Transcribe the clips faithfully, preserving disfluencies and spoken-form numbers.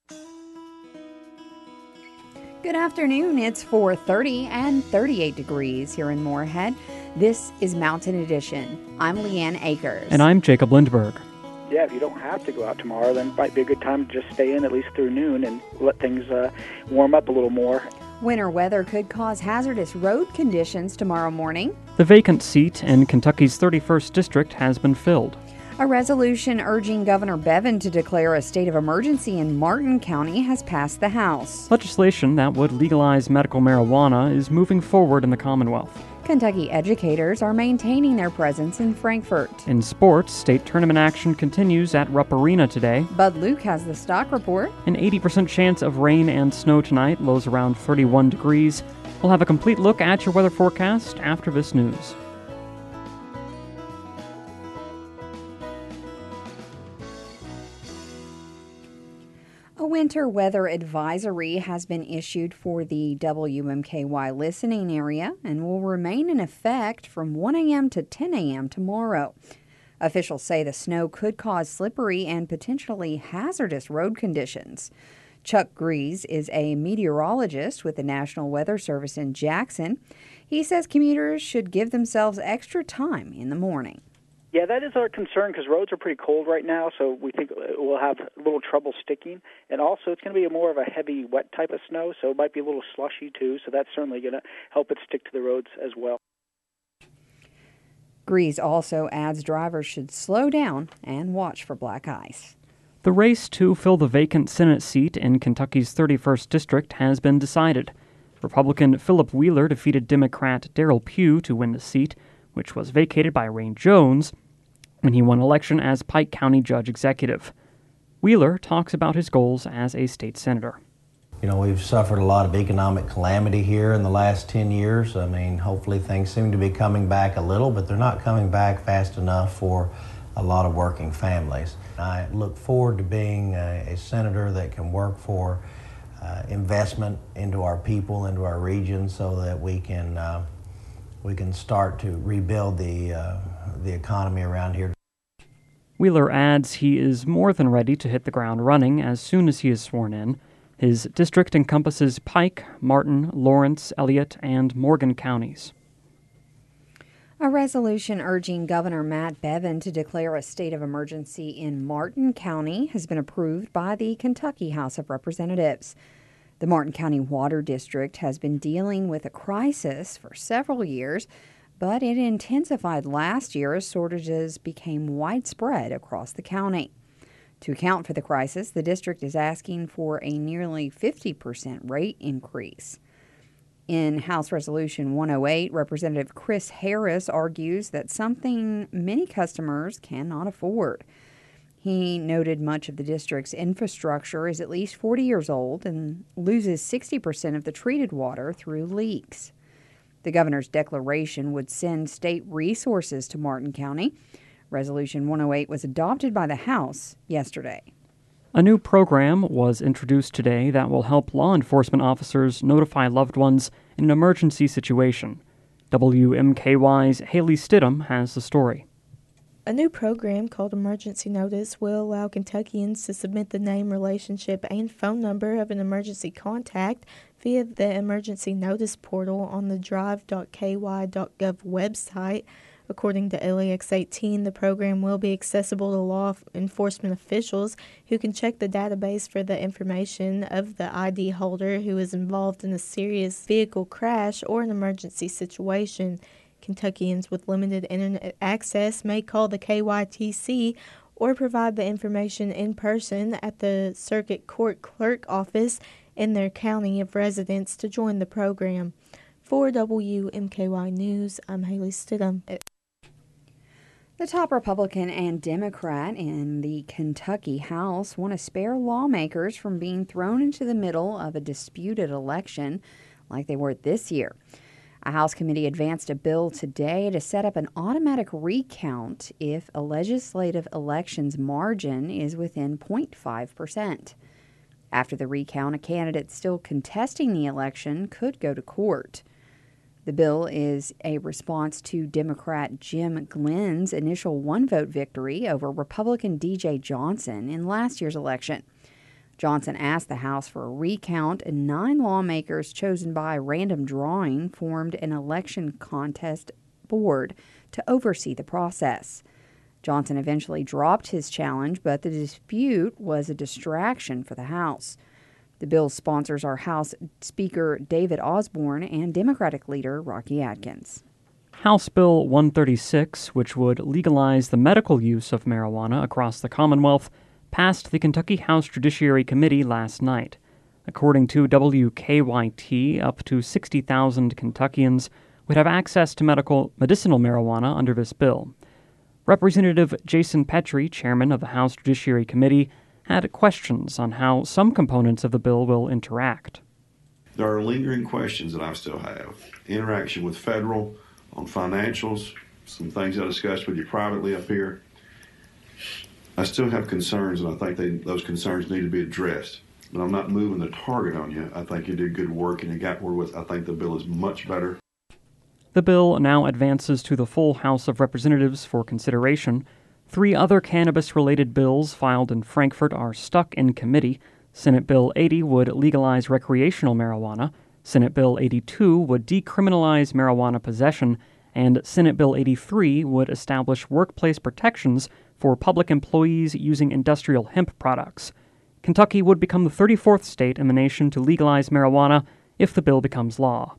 Good afternoon. It's four thirty and thirty-eight degrees here in Moorhead. This is Mountain Edition. I'm Leanne Akers. And I'm Jacob Lindberg. Yeah, if you don't have to go out tomorrow, then it might be a good time to just stay in at least through noon and let things uh, warm up a little more. Winter weather could cause hazardous road conditions tomorrow morning. The vacant seat in Kentucky's thirty-first District has been filled. A resolution urging Governor Bevin to declare a state of emergency in Martin County has passed the House. Legislation that would legalize medical marijuana is moving forward in the Commonwealth. Kentucky educators are maintaining their presence in Frankfort. In sports, state tournament action continues at Rupp Arena today. Bud Luke has the stock report. An eighty percent chance of rain and snow tonight, lows around thirty-one degrees. We'll have a complete look at your weather forecast after this news. A winter weather advisory has been issued for the W M K Y listening area and will remain in effect from one a.m. to ten a.m. tomorrow. Officials say the snow could cause slippery and potentially hazardous road conditions. Chuck Grease is a meteorologist with the National Weather Service in Jackson. He says commuters should give themselves extra time in the morning. Yeah, that is our concern because roads are pretty cold right now, so we think we'll have a little trouble sticking. And also, it's going to be a more of a heavy, wet type of snow, so it might be a little slushy too, so that's certainly going to help it stick to the roads as well. Grease also adds drivers should slow down and watch for black ice. The race to fill the vacant Senate seat in Kentucky's thirty-first District has been decided. Republican Philip Wheeler defeated Democrat Darrell Pugh to win the seat, which was vacated by Rain Jones when he won election as Pike County Judge Executive. Wheeler talks about his goals as a state senator. You know, we've suffered a lot of economic calamity here in the last ten years. I mean, hopefully things seem to be coming back a little, but they're not coming back fast enough for a lot of working families. I look forward to being a, a senator that can work for uh, investment into our people, into our region, so that we can uh, we can start to rebuild the uh, the economy around here. Wheeler adds he is more than ready to hit the ground running as soon as he is sworn in. His district encompasses Pike, Martin, Lawrence, Elliott, and Morgan counties. A resolution urging Governor Matt Bevin to declare a state of emergency in Martin County has been approved by the Kentucky House of Representatives. The Martin County Water District has been dealing with a crisis for several years, but it intensified last year as shortages became widespread across the county. To account for the crisis, the district is asking for a nearly fifty percent rate increase. In House Resolution one oh eight, Representative Chris Harris argues that something many customers cannot afford. He noted much of the district's infrastructure is at least forty years old and loses sixty percent of the treated water through leaks. The governor's declaration would send state resources to Martin County. Resolution one oh eight was adopted by the House yesterday. A new program was introduced today that will help law enforcement officers notify loved ones in an emergency situation. W M K Y's Haley Stidham has the story. A new program called Emergency Notice will allow Kentuckians to submit the name, relationship, and phone number of an emergency contact via the Emergency Notice portal on the drive dot k y dot gov website. According to L A X eighteen, the program will be accessible to law enforcement officials who can check the database for the information of the I D holder who is involved in a serious vehicle crash or an emergency situation. Kentuckians with limited internet access may call the K Y T C or provide the information in person at the Circuit Court Clerk office in their county of residence to join the program. For W M K Y News, I'm Haley Stidham. The top Republican and Democrat in the Kentucky House want to spare lawmakers from being thrown into the middle of a disputed election like they were this year. A House committee advanced a bill today to set up an automatic recount if a legislative election's margin is within zero point five percent. After the recount, a candidate still contesting the election could go to court. The bill is a response to Democrat Jim Glenn's initial one-vote victory over Republican D J Johnson in last year's election. Johnson asked the House for a recount, and nine lawmakers chosen by random drawing formed an election contest board to oversee the process. Johnson eventually dropped his challenge, but the dispute was a distraction for the House. The bill's sponsors are House Speaker David Osborne and Democratic leader Rocky Adkins. House Bill one thirty-six, which would legalize the medical use of marijuana across the Commonwealth, passed the Kentucky House Judiciary Committee last night. According to W K Y T, up to sixty thousand Kentuckians would have access to medical medicinal marijuana under this bill. Representative Jason Petrie, chairman of the House Judiciary Committee, had questions on how some components of the bill will interact. There are lingering questions that I still have. Interaction with federal, on financials, some things I discussed with you privately up here. I still have concerns, and I think they, those concerns need to be addressed. But I'm not moving the target on you. I think you did good work, and you got where with. I think the bill is much better. The bill now advances to the full House of Representatives for consideration. Three other cannabis-related bills filed in Frankfort are stuck in committee. Senate Bill eighty would legalize recreational marijuana. Senate Bill eighty-two would decriminalize marijuana possession. And Senate Bill eighty-three would establish workplace protections for public employees using industrial hemp products. Kentucky would become the thirty-fourth state in the nation to legalize marijuana if the bill becomes law.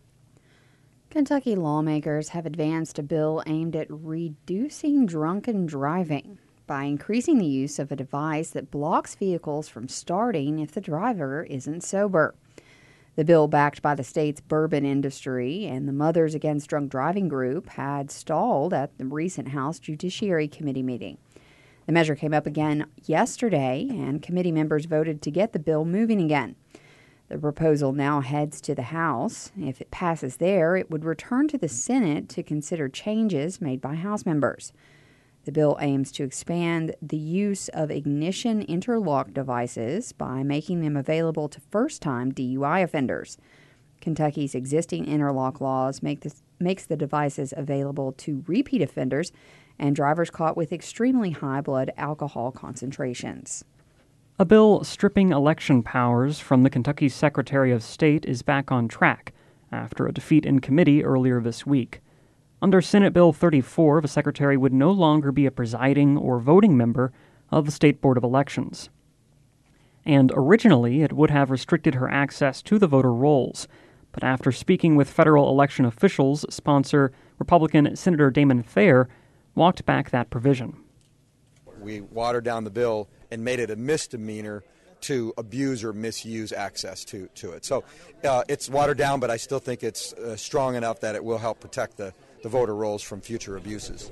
Kentucky lawmakers have advanced a bill aimed at reducing drunken driving by increasing the use of a device that blocks vehicles from starting if the driver isn't sober. The bill, backed by the state's bourbon industry and the Mothers Against Drunk Driving group, had stalled at the recent House Judiciary Committee meeting. The measure came up again yesterday, and committee members voted to get the bill moving again. The proposal now heads to the House. If it passes there, it would return to the Senate to consider changes made by House members. The bill aims to expand the use of ignition interlock devices by making them available to first-time D U I offenders. Kentucky's existing interlock laws make this, makes the devices available to repeat offenders and drivers caught with extremely high blood alcohol concentrations. A bill stripping election powers from the Kentucky Secretary of State is back on track after a defeat in committee earlier this week. Under Senate Bill thirty-four, the Secretary would no longer be a presiding or voting member of the State Board of Elections. And originally, it would have restricted her access to the voter rolls. But after speaking with federal election officials, sponsor Republican Senator Damon Thayer walked back that provision. We watered down the bill and made it a misdemeanor to abuse or misuse access to, to it. So uh, it's watered down, but I still think it's uh, strong enough that it will help protect the, the voter rolls from future abuses.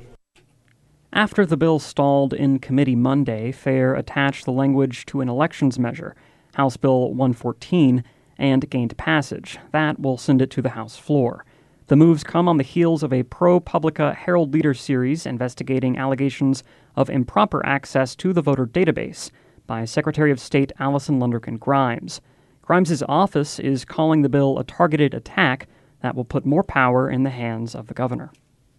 After the bill stalled in committee Monday, Thayer attached the language to an elections measure, House Bill one fourteen, and gained passage. That will send it to the House floor. The moves come on the heels of a ProPublica Herald Leader series investigating allegations of improper access to the voter database by Secretary of State Allison Lundergan Grimes. Grimes' office is calling the bill a targeted attack that will put more power in the hands of the governor.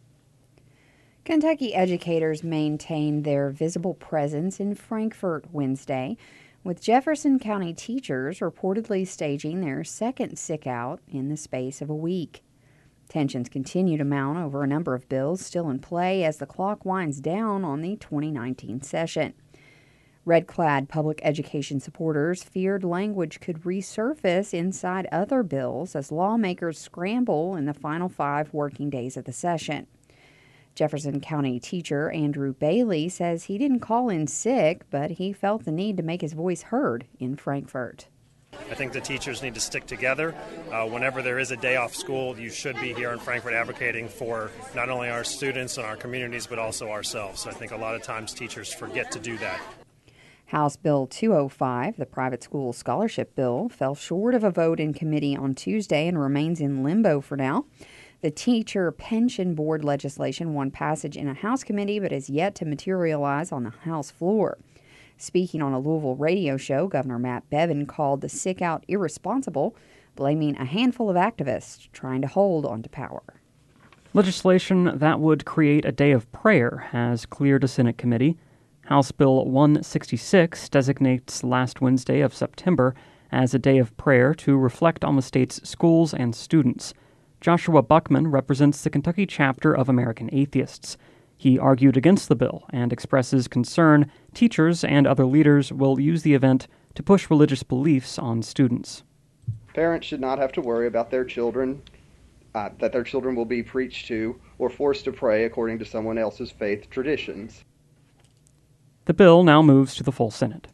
Kentucky educators maintained their visible presence in Frankfort Wednesday, with Jefferson County teachers reportedly staging their second sick-out in the space of a week. Tensions continue to mount over a number of bills still in play as the clock winds down on the twenty nineteen session. Red-clad public education supporters feared language could resurface inside other bills as lawmakers scramble in the final five working days of the session. Jefferson County teacher Andrew Bailey says he didn't call in sick, but he felt the need to make his voice heard in Frankfort. I think the teachers need to stick together. Uh, whenever there is a day off school, you should be here in Frankfort advocating for not only our students and our communities, but also ourselves. So I think a lot of times teachers forget to do that. House Bill two oh five, the private school scholarship bill, fell short of a vote in committee on Tuesday and remains in limbo for now. The Teacher Pension Board legislation won passage in a House committee but is yet to materialize on the House floor. Speaking on a Louisville radio show, Governor Matt Bevin called the sick-out irresponsible, blaming a handful of activists trying to hold onto power. Legislation that would create a day of prayer has cleared a Senate committee. House Bill one sixty-six designates last Wednesday of September as a day of prayer to reflect on the state's schools and students. Joshua Buckman represents the Kentucky chapter of American Atheists. He argued against the bill and expresses concern teachers and other leaders will use the event to push religious beliefs on students. Parents should not have to worry about their children, uh, that their children will be preached to or forced to pray according to someone else's faith traditions. The bill now moves to the full Senate.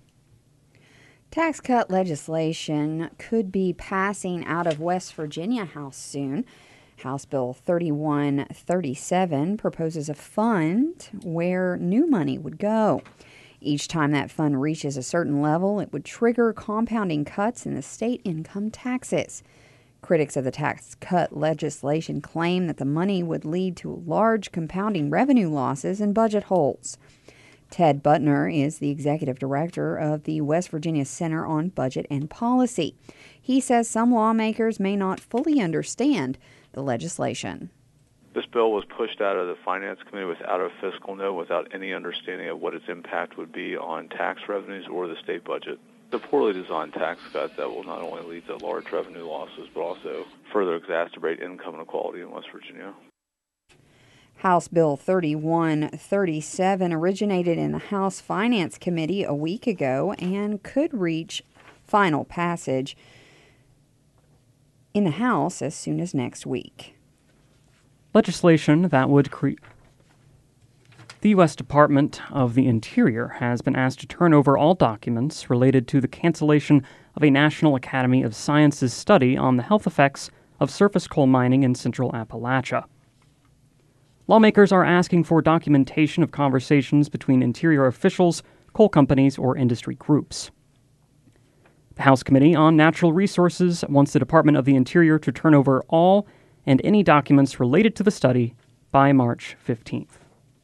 Tax cut legislation could be passing out of West Virginia House soon. House Bill thirty-one thirty-seven proposes a fund where new money would go. Each time that fund reaches a certain level, it would trigger compounding cuts in the state income taxes. Critics of the tax cut legislation claim that the money would lead to large compounding revenue losses and budget holes. Ted Butner is the executive director of the West Virginia Center on Budget and Policy. He says some lawmakers may not fully understand the legislation. This bill was pushed out of the Finance Committee without a fiscal note, without any understanding of what its impact would be on tax revenues or the state budget. It's a poorly designed tax cut that will not only lead to large revenue losses, but also further exacerbate income inequality in West Virginia. House Bill thirty-one thirty-seven originated in the House Finance Committee a week ago and could reach final passage in the House as soon as next week. Legislation that would create... The U S Department of the Interior has been asked to turn over all documents related to the cancellation of a National Academy of Sciences study on the health effects of surface coal mining in central Appalachia. Lawmakers are asking for documentation of conversations between Interior officials, coal companies, or industry groups. The House Committee on Natural Resources wants the Department of the Interior to turn over all and any documents related to the study by March fifteenth.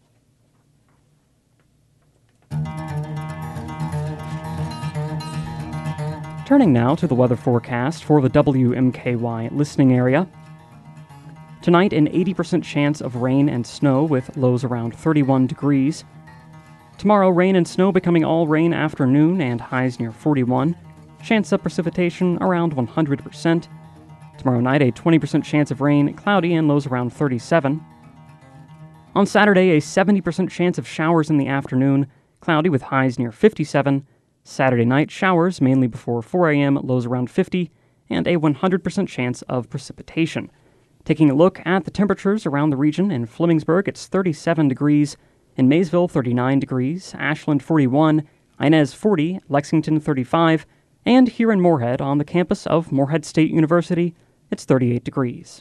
Turning now to the weather forecast for the W M K Y listening area. Tonight, an eighty percent chance of rain and snow with lows around thirty-one degrees. Tomorrow, rain and snow becoming all rain afternoon and highs near forty-one. Chance of precipitation around one hundred percent. Tomorrow night, a twenty percent chance of rain, cloudy and lows around thirty-seven. On Saturday, a seventy percent chance of showers in the afternoon, cloudy with highs near fifty-seven. Saturday night, showers mainly before four a.m., lows around fifty, and a one hundred percent chance of precipitation. Taking a look at the temperatures around the region, in Flemingsburg, it's thirty-seven degrees, in Maysville, thirty-nine degrees, Ashland, forty-one, Inez, forty, Lexington, thirty-five, and here in Moorhead, on the campus of Moorhead State University, it's thirty-eight degrees.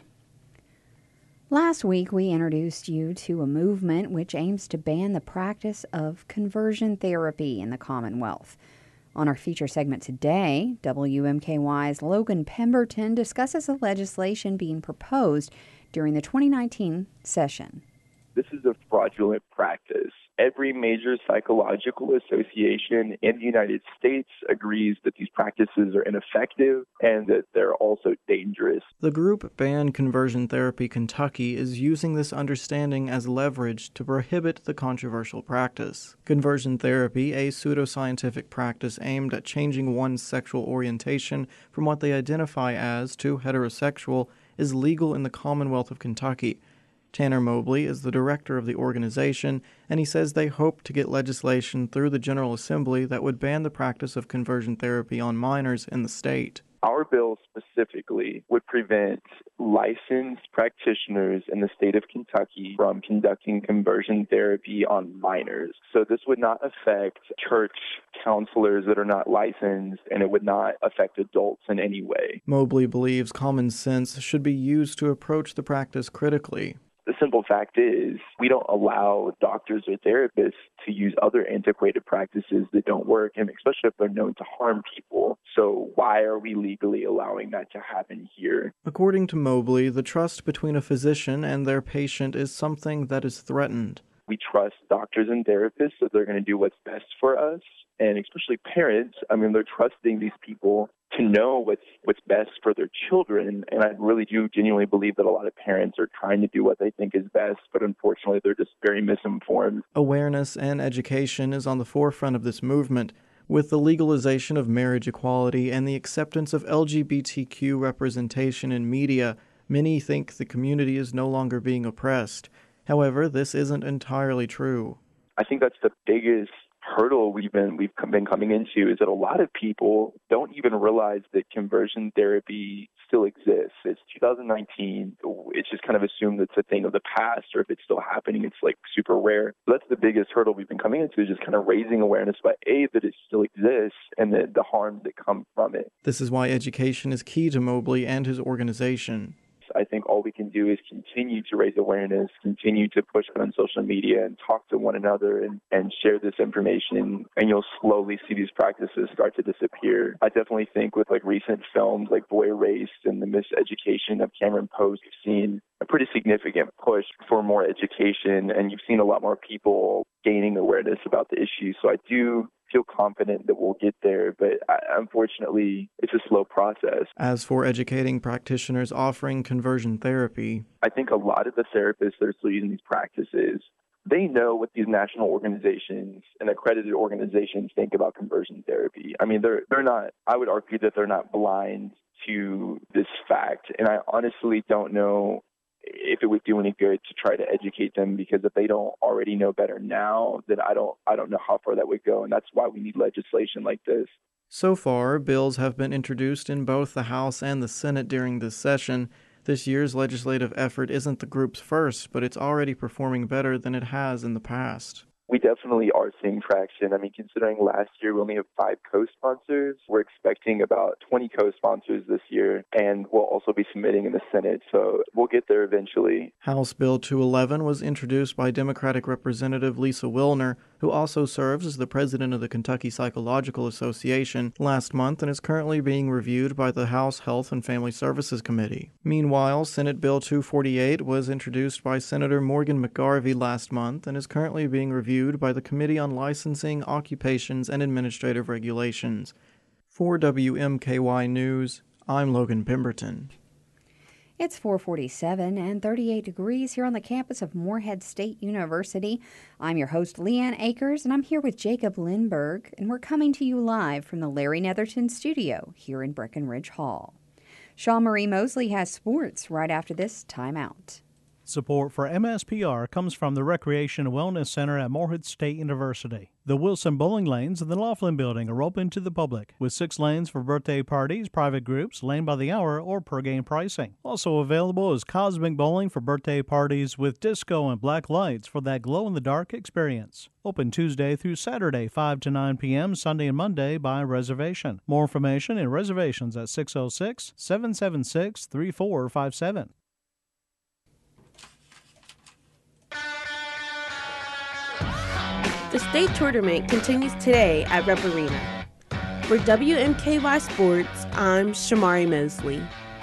Last week, we introduced you to a movement which aims to ban the practice of conversion therapy in the Commonwealth. On our feature segment today, W M K Y's Logan Pemberton discusses the legislation being proposed during the twenty nineteen session. This is a fraudulent practice. Every major psychological association in the United States agrees that these practices are ineffective and that they're also dangerous. The group Ban Conversion Therapy Kentucky is using this understanding as leverage to prohibit the controversial practice. Conversion therapy, a pseudoscientific practice aimed at changing one's sexual orientation from what they identify as to heterosexual, is legal in the Commonwealth of Kentucky. Tanner Mobley is the director of the organization, and he says they hope to get legislation through the General Assembly that would ban the practice of conversion therapy on minors in the state. Our bill specifically would prevent licensed practitioners in the state of Kentucky from conducting conversion therapy on minors. So this would not affect church counselors that are not licensed, and it would not affect adults in any way. Mobley believes common sense should be used to approach the practice critically. The simple fact is, we don't allow doctors or therapists to use other antiquated practices that don't work, and especially if they're known to harm people. So why are we legally allowing that to happen here? According to Mobley, the trust between a physician and their patient is something that is threatened. We trust doctors and therapists that they're going to do what's best for us, and especially parents. I mean, they're trusting these people to know what's what's best for their children, and I really do genuinely believe that a lot of parents are trying to do what they think is best, but unfortunately they're just very misinformed. Awareness and education is on the forefront of this movement, with the legalization of marriage equality and the acceptance of L G B T Q representation in media. Many think the community is no longer being oppressed. However, this isn't entirely true. I think that's the biggest hurdle we've been we've been coming into, is that a lot of people don't even realize that conversion therapy still exists. It's two thousand nineteen. It's just kind of assumed it's a thing of the past, or if it's still happening, it's like super rare. So that's the biggest hurdle we've been coming into, is just kind of raising awareness about A, that it still exists, and the, the harms that come from it. This is why education is key to Mobley and his organization. I think all we can do is continue to raise awareness, continue to push it on social media and talk to one another and, and share this information, and you'll slowly see these practices start to disappear. I definitely think with like recent films like Boy Erased and the miseducation of Cameron Post, you've seen a pretty significant push for more education, and you've seen a lot more people gaining awareness about the issue. So I do feel confident that we'll get there, but unfortunately, it's a slow process. As for educating practitioners offering conversion therapy, I think a lot of the therapists that are still using these practices, they know what these national organizations and accredited organizations think about conversion therapy. I mean, they're they're not, I would argue that they're not blind to this fact, and I honestly don't know if it would do any good to try to educate them, because if they don't already know better now, then I don't I don't know how far that would go, and that's why we need legislation like this. So far, bills have been introduced in both the House and the Senate during this session. This year's legislative effort isn't the group's first, but it's already performing better than it has in the past. We definitely are seeing traction. I mean, considering last year we only have five co-sponsors, we're expecting about twenty co-sponsors this year, and we'll also be submitting in the Senate, so we'll get there eventually. House Bill two eleven was introduced by Democratic Representative Lisa Wilner, who also serves as the president of the Kentucky Psychological Association, last month and is currently being reviewed by the House Health and Family Services Committee. Meanwhile, Senate Bill two forty-eight was introduced by Senator Morgan McGarvey last month and is currently being reviewed by the Committee on Licensing, Occupations, and Administrative Regulations. For W M K Y News, I'm Logan Pemberton. It's four forty-seven and thirty-eight degrees here on the campus of Morehead State University. I'm your host, Leanne Akers, and I'm here with Jacob Lindberg, and we're coming to you live from the Larry Netherton studio here in Breckenridge Hall. Sean Marie Mosley has sports right after this timeout. Support for M S P R comes from the Recreation and Wellness Center at Morehead State University. The Wilson Bowling Lanes in the Laughlin Building are open to the public, with six lanes for birthday parties, private groups, lane by the hour, or per game pricing. Also available is Cosmic Bowling for birthday parties with disco and black lights for that glow-in-the-dark experience. Open Tuesday through Saturday, five to nine p.m., Sunday and Monday by reservation. More information and reservations at six oh six, seven seven six, three four five seven. The state tournament continues today at Rep Arena. For W M K Y Sports, I'm Shamari Mosley.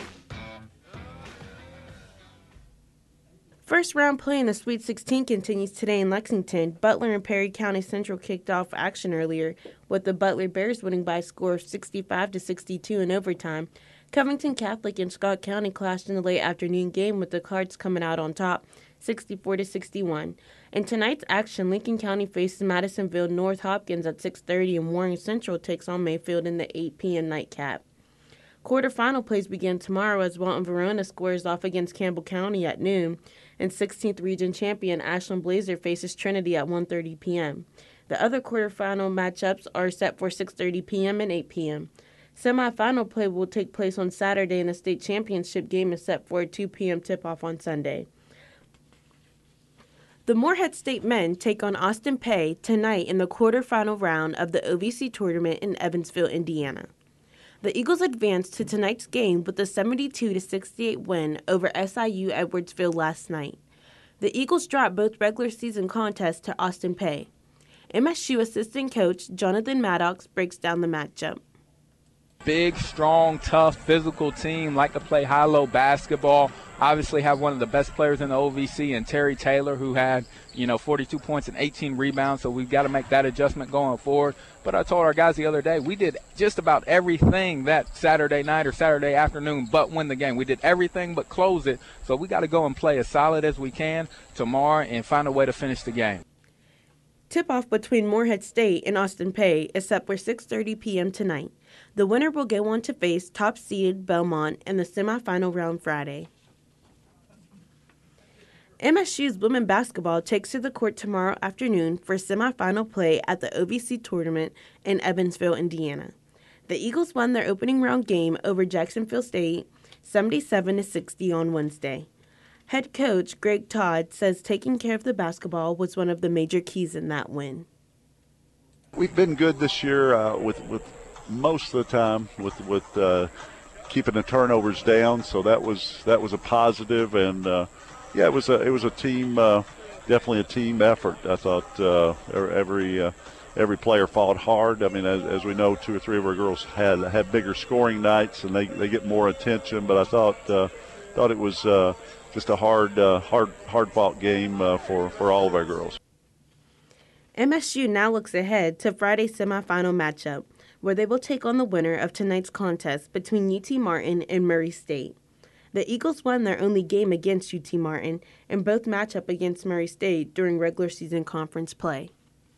First round play in the Sweet sixteen continues today in Lexington. Butler and Perry County Central kicked off action earlier, with the Butler Bears winning by a score of sixty-five to sixty-two in overtime. Covington Catholic and Scott County clashed in the late afternoon game, with the Cards coming out on top, sixty-four to sixty-one. In tonight's action, Lincoln County faces Madisonville North Hopkins at six thirty, and Warren Central takes on Mayfield in the eight p.m. nightcap. Quarterfinal plays begin tomorrow as Walton Verona squares off against Campbell County at noon, and sixteenth Region champion Ashland Blazer faces Trinity at one thirty p.m. The other quarterfinal matchups are set for six thirty p.m. and eight p.m. Semifinal play will take place on Saturday, and the state championship game is set for a two p.m. tip-off on Sunday. The Morehead State men take on Austin Peay tonight in the quarterfinal round of the O V C tournament in Evansville, Indiana. The Eagles advanced to tonight's game with a seventy-two to sixty-eight win over S I U Edwardsville last night. The Eagles dropped both regular season contests to Austin Peay. M S U assistant coach Jonathan Maddox breaks down the matchup. big, strong, tough, physical team, like to play high-low basketball. Obviously have one of the best players in the O V C in Terry Taylor, who had, you know, forty-two points and eighteen rebounds, so we've got to make that adjustment going forward. But I told our guys the other day, we did just about everything that Saturday night or Saturday afternoon but win the game. We did everything but close it, so we got to go and play as solid as we can tomorrow and find a way to finish the game. Tip-off between Morehead State and Austin Peay is set for six thirty p.m. tonight. The winner will go on to face top-seeded Belmont in the semifinal round Friday. M S U's women basketball takes to the court tomorrow afternoon for semifinal play at the O V C tournament in Evansville, Indiana. The Eagles won their opening round game over Jacksonville State seventy-seven to sixty on Wednesday. Head coach Greg Todd says taking care of the basketball was one of the major keys in that win. We've been good this year uh, with, with most of the time with with uh, keeping the turnovers down, so that was that was a positive. And uh, yeah, it was a it was a team, uh, definitely a team effort. I thought uh, every uh, every player fought hard. I mean, as, as we know, two or three of our girls had had bigger scoring nights, and they, they get more attention. But I thought uh, thought it was uh, just a hard uh, hard hard fought game uh, for for all of our girls. M S U now looks ahead to Friday's semifinal matchup, where they will take on the winner of tonight's contest between U T Martin and Murray State. The Eagles won their only game against U T Martin and both match up against Murray State during regular season conference play.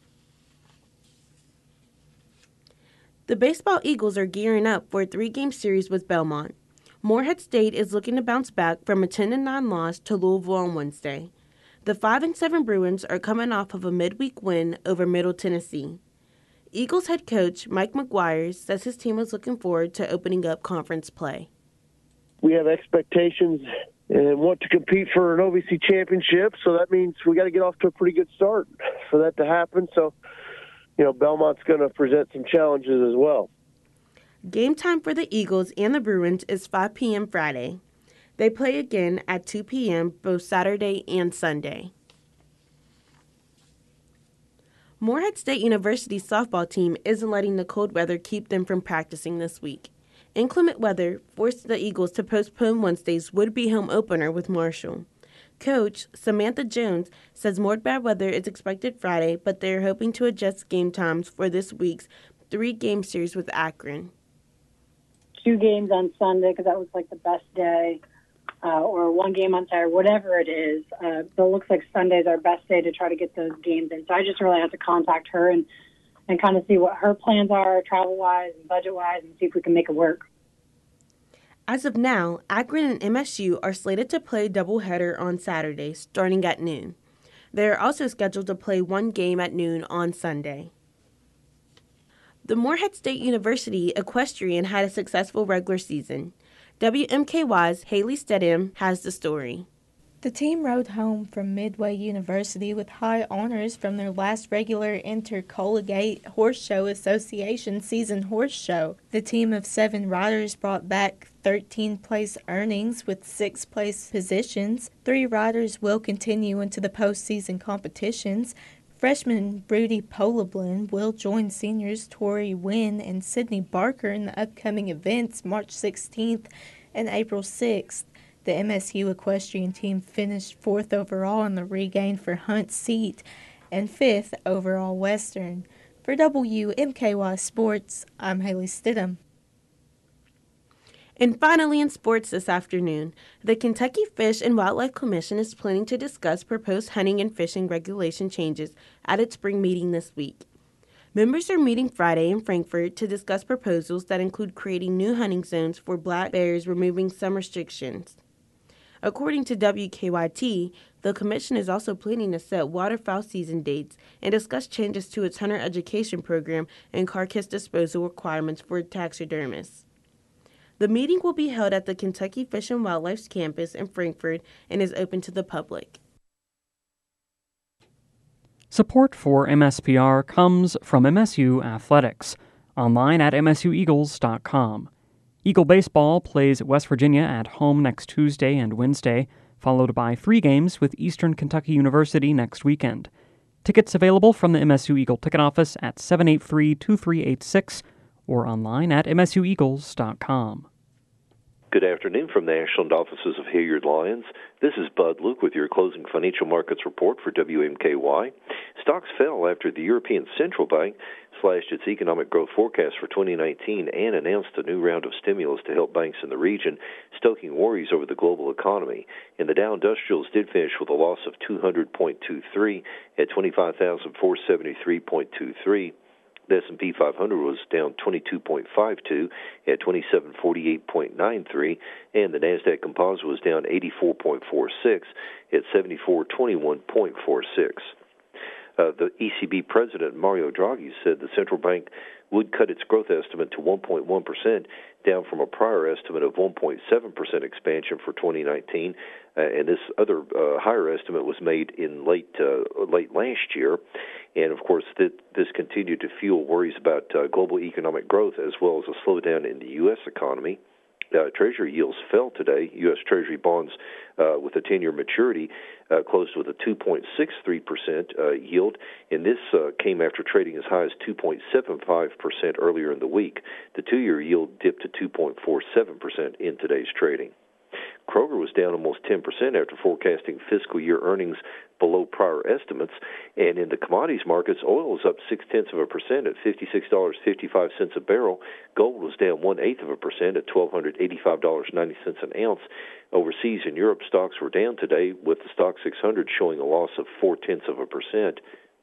The baseball Eagles are gearing up for a three-game series with Belmont. Morehead State is looking to bounce back from a ten to nine loss to Louisville on Wednesday. The five and seven Bruins are coming off of a midweek win over Middle Tennessee. Eagles head coach Mike McGuire says his team is looking forward to opening up conference play. We have expectations and want to compete for an O V C championship, so that means we got to get off to a pretty good start for that to happen. So, you know, Belmont's going to present some challenges as well. Game time for the Eagles and the Bruins is five p.m. Friday. They play again at two p.m. both Saturday and Sunday. Morehead State University's softball team isn't letting the cold weather keep them from practicing this week. Inclement weather forced the Eagles to postpone Wednesday's would-be home opener with Marshall. Coach Samantha Jones says more bad weather is expected Friday, but they are hoping to adjust game times for this week's three-game series with Akron. Two games on Sunday because that looks like the best day, uh, or one game on Saturday, whatever it is. Uh, but it looks like Sunday's our best day to try to get those games in. So I just really have to contact her and and kind of see what her plans are travel-wise and budget-wise and see if we can make it work. As of now, Akron and M S U are slated to play a doubleheader on Saturday, starting at noon. They are also scheduled to play one game at noon on Sunday. The Morehead State University Equestrian had a successful regular season. W M K Y's Haley Stedham has the story. The team rode home from Midway University with high honors from their last regular Intercollegiate Horse Show Association season horse show. The team of seven riders brought back thirteenth place earnings with sixth place positions. Three riders will continue into the postseason competitions. Freshman Brody Polablin will join seniors Tori Wynn and Sydney Barker in the upcoming events March sixteenth and April sixth. The M S U equestrian team finished fourth overall in the regain for Hunt seat and fifth overall Western. For W M K Y Sports, I'm Haley Stidham. And finally in sports this afternoon, the Kentucky Fish and Wildlife Commission is planning to discuss proposed hunting and fishing regulation changes at its spring meeting this week. Members are meeting Friday in Frankfort to discuss proposals that include creating new hunting zones for black bears, removing some restrictions. According to W K Y T, the commission is also planning to set waterfowl season dates and discuss changes to its hunter education program and carcass disposal requirements for taxidermists. The meeting will be held at the Kentucky Fish and Wildlife's campus in Frankfort and is open to the public. Support for M S P R comes from M S U Athletics, online at m s u eagles dot com. Eagle Baseball plays West Virginia at home next Tuesday and Wednesday, followed by three games with Eastern Kentucky University next weekend. Tickets available from the M S U Eagle ticket office at seven eight three, two three eight six or online at m s u eagles dot com. Good afternoon from the Ashland offices of Hilliard Lyons. This is Bud Luke with your closing financial markets report for W M K Y. Stocks fell after the European Central Bank slashed its economic growth forecast for twenty nineteen and announced a new round of stimulus to help banks in the region, stoking worries over the global economy. And the Dow Industrials did finish with a loss of two hundred point two three at twenty-five thousand four hundred seventy-three point two three. The S and P five hundred was down twenty-two point five two at twenty-seven forty-eight point nine three, and the Nasdaq Composite was down eighty-four point four six at seventy-four twenty-one point four six. Uh, the E C B President Mario Draghi said the central bank would cut its growth estimate to one point one percent, down from a prior estimate of one point seven percent expansion for twenty nineteen. Uh, and this other uh, higher estimate was made in late uh, late last year. And, of course, th- this continued to fuel worries about uh, global economic growth as well as a slowdown in the U S economy. Uh, Treasury yields fell today. U S. Treasury bonds uh, with a ten-year maturity uh, closed with a two point six three percent uh, yield, and this uh, came after trading as high as two point seven five percent earlier in the week. The two-year yield dipped to two point four seven percent in today's trading. Kroger was down almost ten percent after forecasting fiscal year earnings below prior estimates. And in the commodities markets, oil was up six-tenths of a percent at fifty-six dollars and fifty-five cents a barrel. Gold was down one-eighth of a percent at one thousand two hundred eighty-five dollars and ninety cents an ounce. Overseas in Europe, stocks were down today, with the Stock six hundred showing a loss of four-tenths of a percent.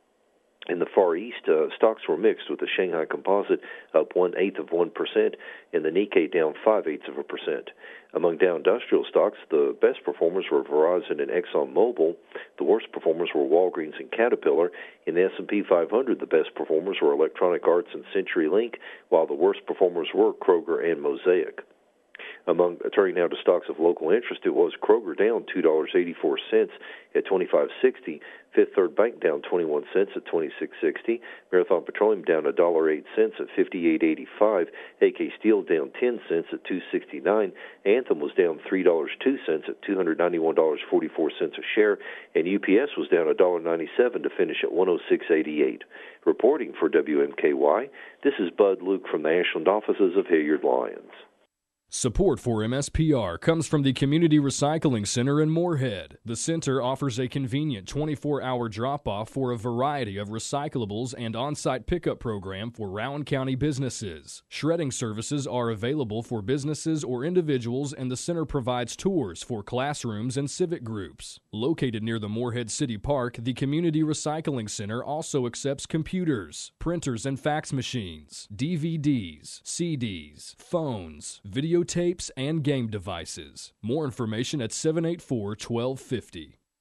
In the Far East, uh, stocks were mixed, with the Shanghai Composite up one-eighth of one percent and the Nikkei down five-eighths of a percent. Among Dow Industrial stocks, the best performers were Verizon and ExxonMobil. The worst performers were Walgreens and Caterpillar. In the S and P five hundred, the best performers were Electronic Arts and CenturyLink, while the worst performers were Kroger and Mosaic. Among turning now to stocks of local interest, it was Kroger down two dollars and eighty-four cents at twenty-five sixty. Fifth Third Bank down twenty-one cents at twenty-six sixty. Marathon Petroleum down one dollar and eight cents at fifty-eight eighty-five. A K Steel down ten cents at two sixty-nine. Anthem was down three dollars and two cents at two hundred ninety-one dollars and forty-four cents a share. And U P S was down one dollar and ninety-seven cents to finish at one oh six eighty-eight. Reporting for W M K Y, this is Bud Luke from the Ashland offices of Hilliard Lyons. Support for M S P R comes from the Community Recycling Center in Moorhead. The center offers a convenient twenty-four hour drop-off for a variety of recyclables and on-site pickup program for Rowan County businesses. Shredding services are available for businesses or individuals, and the center provides tours for classrooms and civic groups. Located near the Moorhead City Park, the Community Recycling Center also accepts computers, printers and fax machines, D V Ds, C Ds, phones, video tapes, and game devices. More information at seven eight four, one two five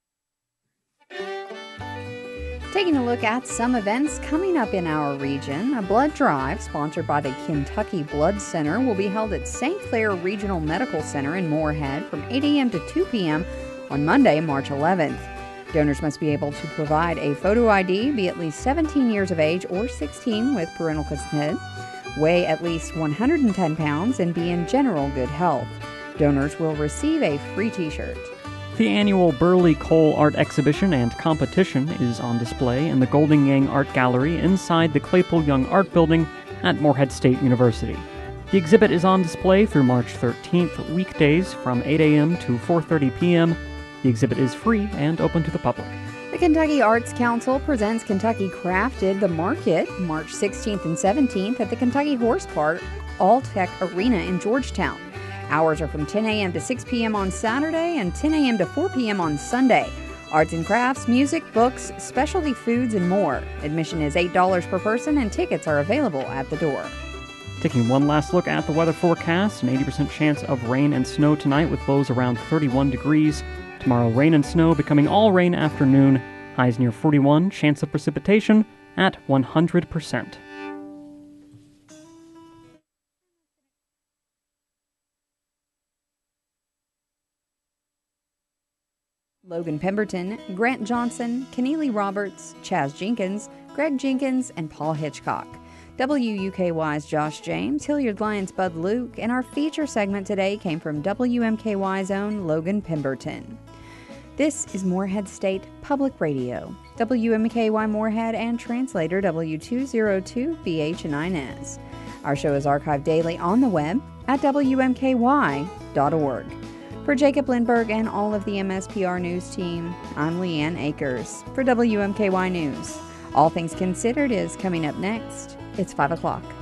zero. Taking a look at some events coming up in our region, a blood drive sponsored by the Kentucky Blood Center will be held at Saint Clair Regional Medical Center in Moorhead from eight a.m. to two p.m. on Monday, March eleventh. Donors must be able to provide a photo I D, be at least seventeen years of age or sixteen with parental consent, weigh at least one hundred ten pounds, and be in general good health. Donors will receive a free t-shirt. The annual Burley Coal Art Exhibition and Competition is on display in the Golden Yang Art Gallery inside the Claypool Young Art Building at Moorhead State University. The exhibit is on display through March thirteenth, weekdays from eight a.m. to four thirty p.m. The exhibit is free and open to the public. The Kentucky Arts Council presents Kentucky Crafted, the Market, March sixteenth and seventeenth at the Kentucky Horse Park All-Tech Arena in Georgetown. Hours are from ten a.m. to six p.m. on Saturday and ten a.m. to four p.m. on Sunday. Arts and crafts, music, books, specialty foods, and more. Admission is eight dollars per person, and tickets are available at the door. Taking one last look at the weather forecast, an eighty percent chance of rain and snow tonight with lows around thirty-one degrees. Tomorrow, rain and snow becoming all rain afternoon. Highs near forty-one, chance of precipitation at one hundred percent. Logan Pemberton, Grant Johnson, Keneally Roberts, Chaz Jenkins, Greg Jenkins, and Paul Hitchcock. W U K Y's Josh James, Hilliard Lyons' Bud Luke, and our feature segment today came from W M K Y's own Logan Pemberton. This is Moorhead State Public Radio, W M K Y Moorhead, and translator W two oh two B H nine S. Our show is archived daily on the web at W M K Y dot org. For Jacob Lindberg and all of the M S P R News team, I'm Leanne Akers for W M K Y News. All Things Considered is coming up next. It's five o'clock.